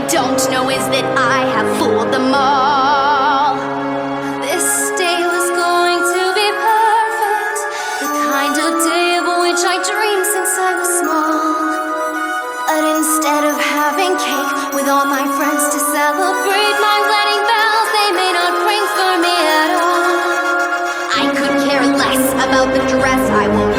don't know is that I have fooled them all. This day was going to be perfect, the kind of day of which I dreamed since I was small. But instead of having cake with all my friends to celebrate my wedding bells, they may not ring for me at all. I could care less about the dress I won't